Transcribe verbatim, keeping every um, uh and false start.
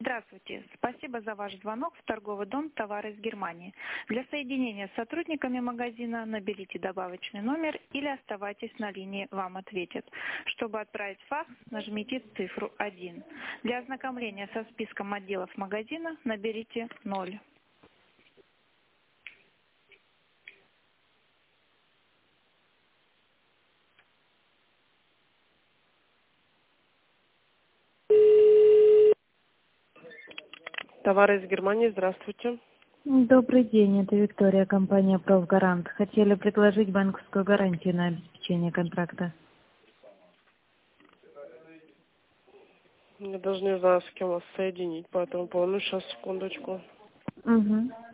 Здравствуйте. Спасибо за ваш звонок в торговый дом «Товары из Германии». Для соединения с сотрудниками магазина наберите добавочный номер или оставайтесь на линии, вам ответят. Чтобы отправить факс, нажмите цифру один. Для ознакомления со списком отделов магазина наберите ноль. Товары из Германии, здравствуйте. Добрый день, это Виктория, компания «Профгарант». Хотели предложить банковскую гарантию на обеспечение контракта. Я даже не знаю, с кем вас соединить по этому поводу. Ну, сейчас, секундочку. Угу.